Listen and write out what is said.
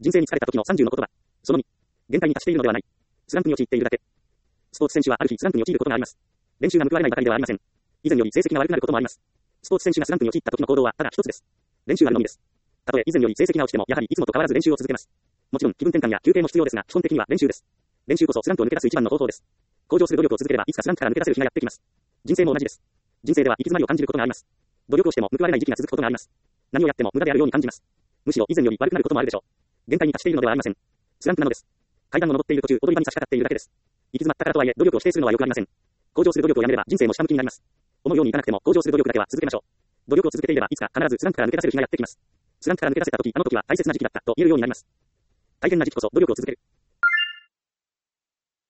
人生に疲れた時の30の言葉。その2。限界に達しているのではない。スランプに陥っているだけ。スポーツ選手はある日スランプに陥ることがあります。練習が報われないばかりではありません。以前より成績が悪くなることもあります。スポーツ選手がスランプに陥った時の行動はただ一つです。練習あるのみです。たとえ以前より成績が落ちても、やはりいつもと変わらず練習を続けます。もちろん気分転換や休憩も必要ですが、基本的には練習です。練習こそスランプを抜け出す一番の方法です。向上する努力を続ければ、いつかスランプから抜け出せる日がやってきます。人生も同じです。人生では行き詰まりを感じることがあります。努力をしても報われない時期が続くことがあります。何をやっても無駄であるように感じます。むしろ以前より悪くなることもあるでしょう。限界に達しているのではありません。スランプなのです。階段を登っている途中、踊り場に差し掛かっているだけです。行き詰まったからとはいえ、努力を否定するのは良くありません。向上する努力をやめれば人生も下向きになります。思うようにいかなくても向上する努力だけは続けましょう。努力を続けていればいつか必ずスランプから抜け出せる日がやってきます。スランプから抜け出せた時、あの時は大切な時期だったと言えるようになります。大変な時期こそ努力を続ける。